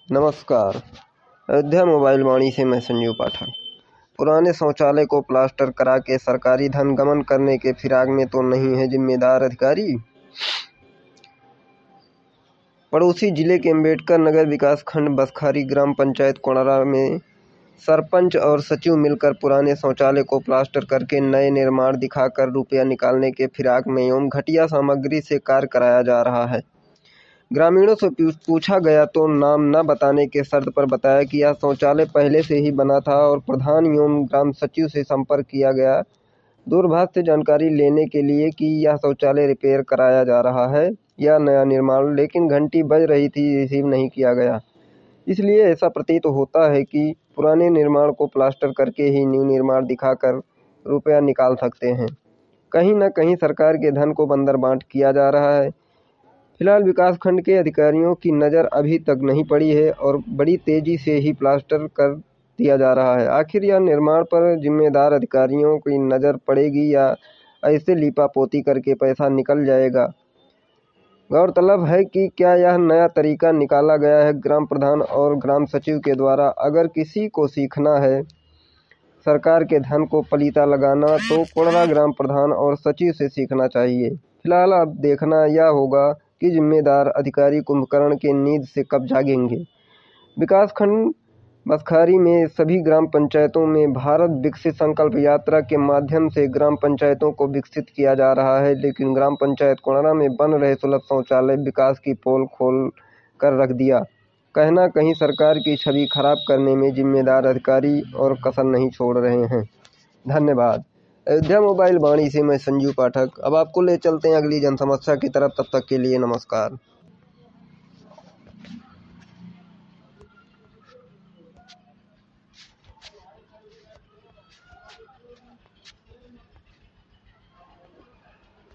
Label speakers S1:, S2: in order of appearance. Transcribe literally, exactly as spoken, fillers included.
S1: नमस्कार। अयोध्या मोबाइल वाणी से मैं संजीव पाठक। पुराने शौचालय को प्लास्टर करा के सरकारी धन गमन करने के फिराक में तो नहीं है जिम्मेदार अधिकारी। पड़ोसी जिले के अम्बेडकर नगर विकास खंड बसखारी ग्राम पंचायत कोणरा में सरपंच और सचिव मिलकर पुराने शौचालय को प्लास्टर करके नए निर्माण दिखाकर रुपया निकालने के फिराक में एवं घटिया सामग्री से कार्य कराया जा रहा है। ग्रामीणों से पूछा गया तो नाम न बताने के शर्त पर बताया कि यह शौचालय पहले से ही बना था और प्रधान एवं ग्राम सचिव से संपर्क किया गया दूरभाष से जानकारी लेने के लिए कि यह शौचालय रिपेयर कराया जा रहा है या नया निर्माण, लेकिन घंटी बज रही थी, रिसीव नहीं किया गया। इसलिए ऐसा प्रतीत होता है कि पुराने निर्माण को प्लास्टर करके ही न्यू निर्माण दिखाकर रुपया निकाल सकते हैं। कहीं न कहीं सरकार के धन को बंदर बांट किया जा रहा है। फिलहाल विकास खंड के अधिकारियों की नज़र अभी तक नहीं पड़ी है और बड़ी तेजी से ही प्लास्टर कर दिया जा रहा है। आखिर यह निर्माण पर जिम्मेदार अधिकारियों की नज़र पड़ेगी या ऐसे लीपापोती करके पैसा निकल जाएगा। गौरतलब है कि क्या यह नया तरीका निकाला गया है ग्राम प्रधान और ग्राम सचिव के द्वारा। अगर किसी को सीखना है सरकार के धन को पलीता लगाना तो कोणरा ग्राम प्रधान और सचिव से सीखना चाहिए। फिलहाल अब देखना यह होगा कि जिम्मेदार अधिकारी कुंभकर्ण के नींद से कब जागेंगे। विकासखंड बसखारी में सभी ग्राम पंचायतों में भारत विकसित संकल्प यात्रा के माध्यम से ग्राम पंचायतों को विकसित किया जा रहा है, लेकिन ग्राम पंचायत कोणरा में बन रहे सुलभ शौचालय विकास की पोल खोल कर रख दिया। कहना कहीं सरकार की छवि खराब करने में जिम्मेदार अधिकारी और कसर नहीं छोड़ रहे हैं। धन्यवाद। अयोध्या मोबाइल वाणी से मैं संजीव पाठक अब आपको ले चलते हैं अगली जन समस्या की तरफ। तब तक के लिए नमस्कार।